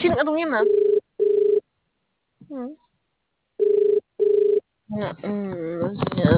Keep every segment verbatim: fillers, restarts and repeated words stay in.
sino ka tong yun, Hmm. Na, mm,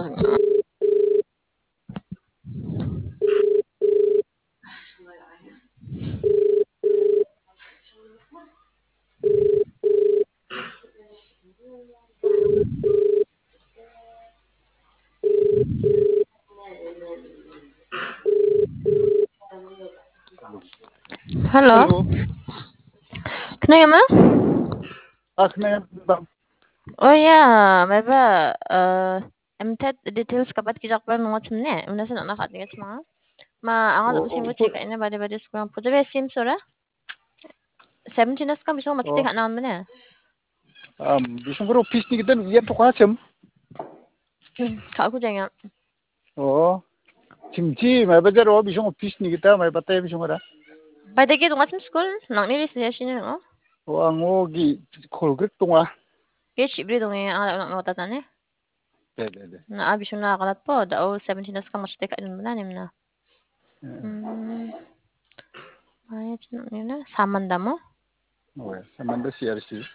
Hello. Hello. Kenapa ma? Akne bang. Oh ya, mereka eh emtet details kapat kijak pa mga chumne. Una sa nakat niya mga. Ma ang ano Oh, musim ko check ina bade bade skram. Puto be sim sora. seventeen nas kam bisong oh, matite ka naon mana. um, bisung karo office ni kita yan to kacem. Ka aku janya. Oh, cimci, mai bajar oh bisung office ni kita mai batai bisung ada. Bade ke tungat school nang ni ris sini no. Oh, ango gi kolgrik tunga. Ke chibri dong ang nak nak tatan eh. De de de. Na abi bisong nakalat po. Dao seventeen nas kam matite ka din mana nimna. Hmm. Ay, cino nila. Samanda mo? Oh, samanda C R C.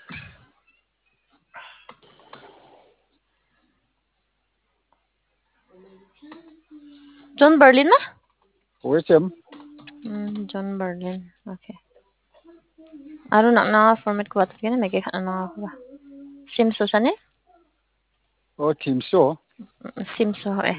John Berlin na? Oh, cem. Hmm, John Berlin. Okay. Aro nak na format ko batas kena may kaya na ako ba? Simso sa ni? Oh, team so. Simso eh.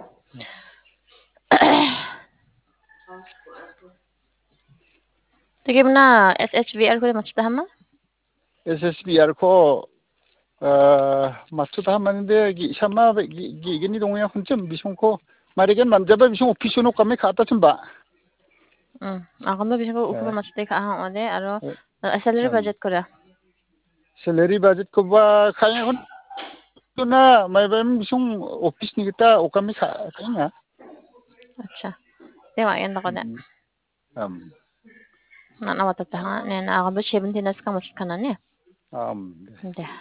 Tigim na S H V R ko mas tama? S S B R ko uh, maksud tahaman de gi sama gi gi gini dong ya kuncem bisung ko. Mari kan manjaba bisung office no kami kata cemba. Hmm. Ako ba bisan ko upo Eh, mas tika ang ode aro eh, uh, salary um, budget ko ra. salary budget ko ba kaya ko na may ba bisung office ni kita o kami ka kaya. Acha. Di wa yan ako na. Mm. Um, Na nawata ta nga. Na ako ba seventeen nas ka mas kanan eh. um, Hindi.